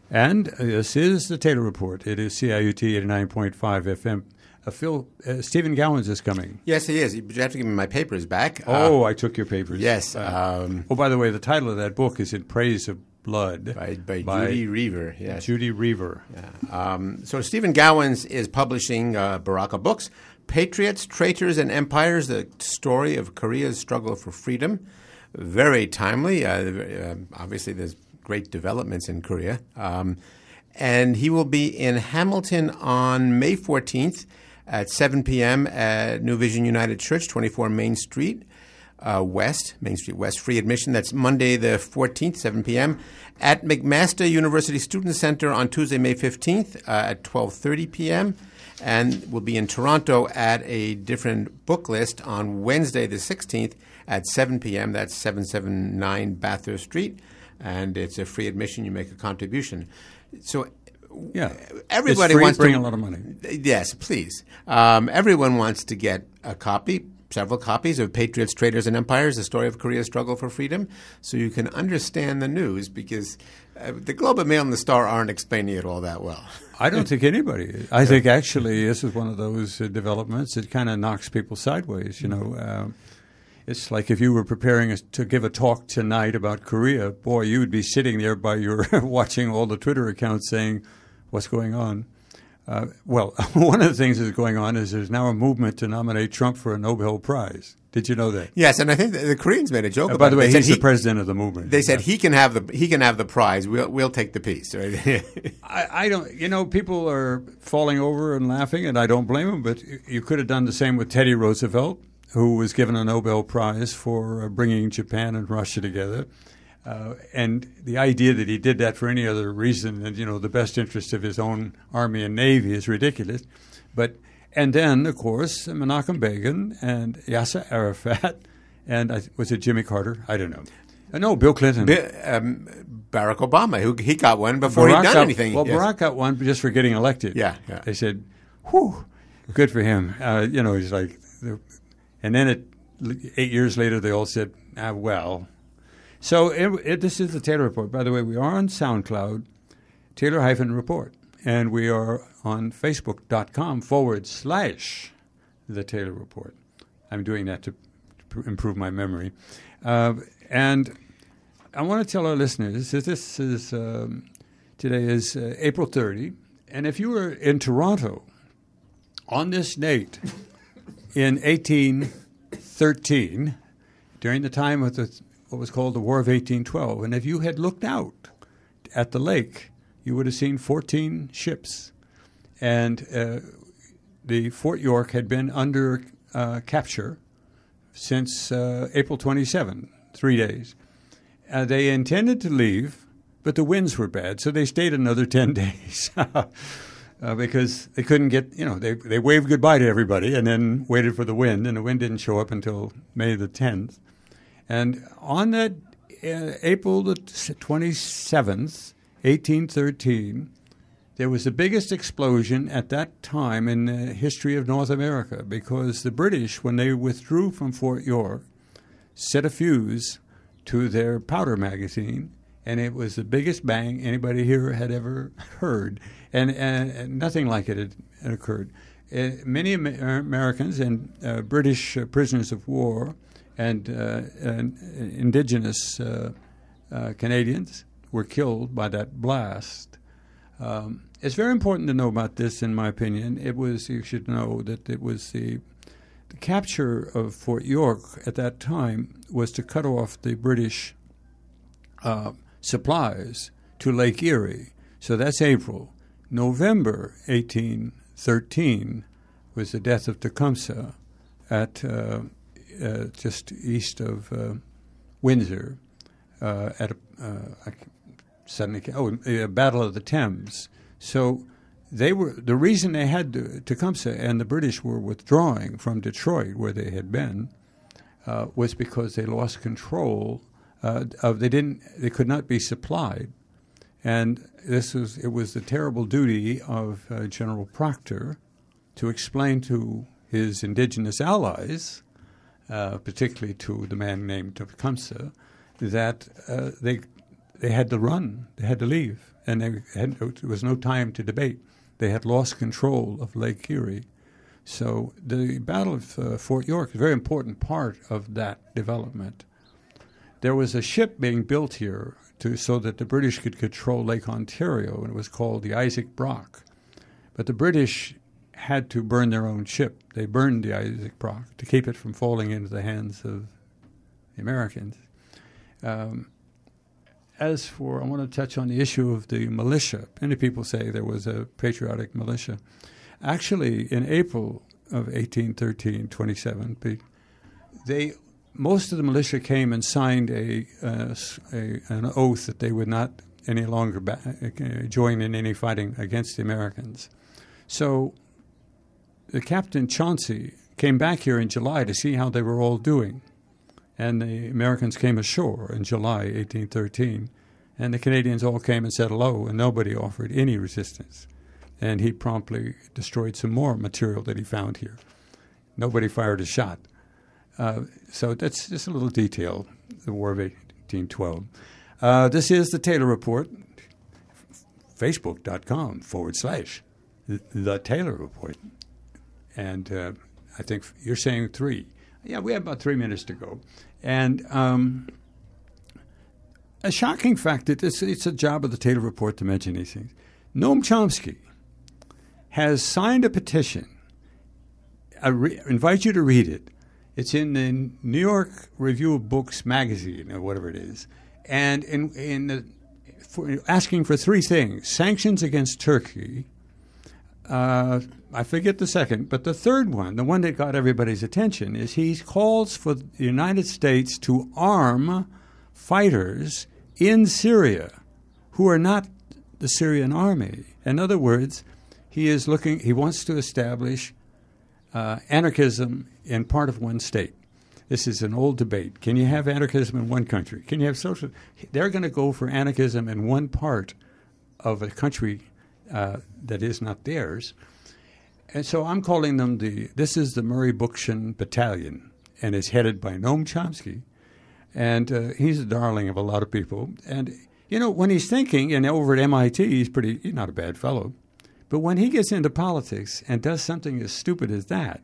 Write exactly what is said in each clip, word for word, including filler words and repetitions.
And uh, this is the Taylor Report. It is C I U T eighty-nine point five F M. Uh, Phil, uh, Stephen Gowans is coming. Yes, he is. But you have to give me my papers back. Oh, uh, I took your papers. Yes. Uh, um, oh, by the way, the title of that book is In Praise of Blood. By, by, by Judy Reaver. Yes. Judy Reaver. Yeah. Um, so Stephen Gowans is publishing uh, Baraka Books, Patriots, Traitors, and Empires, the story of Korea's struggle for freedom. Very timely. Uh, uh, obviously, there's great developments in Korea. Um, and he will be in Hamilton on May fourteenth at seven p.m. at New Vision United Church, twenty-four Main Street uh, West, Main Street West, free admission. That's Monday the fourteenth, seven p.m. At McMaster University Student Center on Tuesday, May fifteenth uh, at twelve thirty p.m. And we'll be in Toronto at a different book list on Wednesday the sixteenth at seven p.m. That's seven seventy-nine Bathurst Street. And it's a free admission. You make a contribution. So yeah, everybody it's free, wants bring to a lot of money. Yes, please. Um, everyone wants to get a copy, several copies of Patriots, Traitors, and Empires, the story of Korea's struggle for freedom, so you can understand the news, because uh, the Globe and Mail and the Star aren't explaining it all that well. I don't think anybody is. I think actually this is one of those uh, developments that kind of knocks people sideways, you know. Um, It's like if you were preparing to give a talk tonight about Korea, boy, you would be sitting there by your watching all the Twitter accounts saying, what's going on? Uh, well, one of the things that's going on is there's now a movement to nominate Trump for a Nobel Prize. Did you know that? Yes, and I think the, the Koreans made a joke uh, about by the way, it. They he's he, the president of the movement. They said yeah. he can have the he can have the prize. We'll we'll take the peace. Right? I, I don't. You know, people are falling over and laughing, and I don't blame them. But you could have done the same with Teddy Roosevelt, who was given a Nobel Prize for uh, bringing Japan and Russia together. Uh, and the idea that he did that for any other reason than, you know, the best interest of his own army and navy is ridiculous. But and then, of course, Menachem Begin and Yasser Arafat and I, was it Jimmy Carter? I don't know. Uh, no, Bill Clinton. Bi- um, Barack Obama, who he got one before Barack he'd done got, anything. Well, yes. Barack got one just for getting elected. Yeah, yeah. They said, whew, good for him. Uh, you know, he's like... And then it, eight years later, they all said, ah, well. So it, it, this is the Taylor Report. By the way, we are on SoundCloud, Taylor-Report. And we are on Facebook.com forward slash the Taylor Report. I'm doing that to pr- improve my memory. Uh, and I want to tell our listeners that this is, um, today is uh, April thirtieth. And if you were in Toronto on this date, in eighteen thirteen, during the time of the, what was called the War of eighteen twelve, and if you had looked out at the lake, you would have seen fourteen ships. And uh, the Fort York had been under uh, capture since uh, April twenty-seventh, three days. Uh, they intended to leave, but the winds were bad, so they stayed another ten days. Uh, because they couldn't get, you know, they they waved goodbye to everybody and then waited for the wind, and the wind didn't show up until May the tenth. And on that uh, April the twenty-seventh, eighteen thirteen, there was the biggest explosion at that time in the history of North America, because the British, when they withdrew from Fort York, set a fuse to their powder magazine, and it was the biggest bang anybody here had ever heard. And, and nothing like it had, had occurred. Uh, many Amer- Americans and uh, British uh, prisoners of war and, uh, and indigenous uh, uh, Canadians were killed by that blast. Um, it's very important to know about this, in my opinion. It was, you should know that it was the, the capture of Fort York at that time was to cut off the British uh, supplies to Lake Erie. So that's April. November eighteen thirteen was the death of Tecumseh at uh, uh, just east of uh, Windsor uh, at a uh, suddenly oh a Battle of the Thames. So they were the reason they had to, Tecumseh and the British were withdrawing from Detroit, where they had been, uh, was because they lost control uh, of they didn't they could not be supplied. And this was it was the terrible duty of uh, General Proctor to explain to his indigenous allies, uh, particularly to the man named Tecumseh, that uh, they they had to run. They had to leave. And they had, there was no time to debate. They had lost control of Lake Erie. So the Battle of uh, Fort York is a very important part of that development. There was a ship being built here to, so that the British could control Lake Ontario, and it was called the Isaac Brock. But the British had to burn their own ship. They burned the Isaac Brock to keep it from falling into the hands of the Americans. Um, as for, I want to touch on the issue of the militia. Many people say there was a patriotic militia. Actually, in April of eighteen thirteen, twenty-seven, they most of the militia came and signed a, uh, a an oath that they would not any longer ba- uh, join in any fighting against the Americans. So the Captain Chauncey came back here in July to see how they were all doing. And the Americans came ashore in July eighteen thirteen, and the Canadians all came and said hello, and nobody offered any resistance. And he promptly destroyed some more material that he found here. Nobody fired a shot. Uh, so that's just a little detail, the War of eighteen twelve. Uh, this is the Taylor Report, facebook.com forward slash the Taylor Report. And uh, I think you're saying three. Yeah, we have about three minutes to go. And um, a shocking fact that it's, it's a job of the Taylor Report to mention these things. Noam Chomsky has signed a petition. I re- invite you to read it. It's in the New York Review of Books magazine, or whatever it is, and in, in the, for asking for three things: sanctions against Turkey. Uh, I forget the second, but the third one, the one that got everybody's attention, is he calls for the United States to arm fighters in Syria who are not the Syrian army. In other words, he is looking. He wants to establish uh, anarchism in part of one state. This is an old debate. Can you have anarchism in one country? Can you have social? They're going to go for anarchism in one part of a country uh, that is not theirs. And so I'm calling them the, this is the Murray Bookchin Battalion, and it's headed by Noam Chomsky. And uh, he's a darling of a lot of people. And, you know, when he's thinking, and over at M I T, he's pretty, he's not a bad fellow. But when he gets into politics and does something as stupid as that,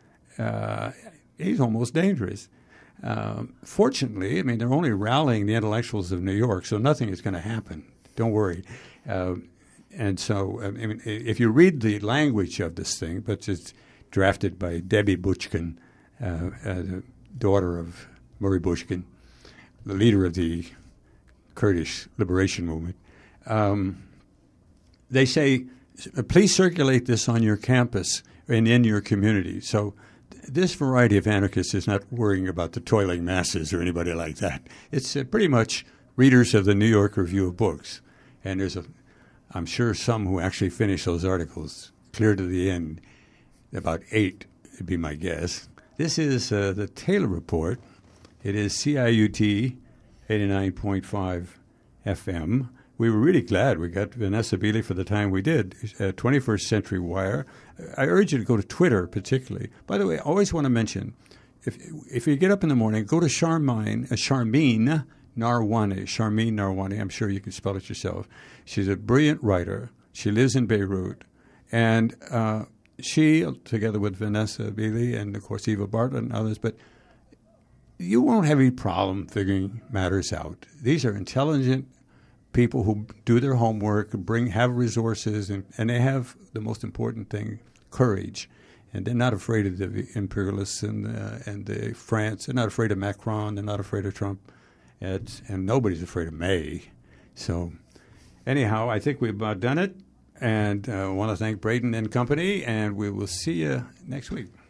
uh, he's almost dangerous. Um, fortunately, I mean, they're only rallying the intellectuals of New York, so nothing is going to happen. Don't worry. Uh, and so, I mean, if you read the language of this thing, but it's drafted by Debbie Buchkin, uh, uh, the daughter of Murray Bookchin, the leader of the Kurdish liberation movement, um, they say, please circulate this on your campus and in your community. So this variety of anarchists is not worrying about the toiling masses or anybody like that. It's uh, pretty much readers of the New York Review of Books. And there's, a, I'm sure, some who actually finish those articles clear to the end, about eight would be my guess. This is uh, the Taylor Report. It is C I U T eighty-nine point five F M. We were really glad we got Vanessa Beeley for the time we did. Uh, twenty-first Century Wire. I urge you to go to Twitter particularly. By the way, I always want to mention, if if you get up in the morning, go to Charmine, uh, Charmine Narwani. Charmine Narwani. I'm sure you can spell it yourself. She's a brilliant writer. She lives in Beirut. And uh, she, together with Vanessa Beeley and, of course, Eva Bartlett and others, but you won't have any problem figuring matters out. These are intelligent people who do their homework, bring have resources, and, and they have the most important thing, courage. And they're not afraid of the imperialists and uh, and the France. They're not afraid of Macron. They're not afraid of Trump. It's, and nobody's afraid of May. So anyhow, I think we've about done it. And I uh, want to thank Braden and company, and we will see you next week.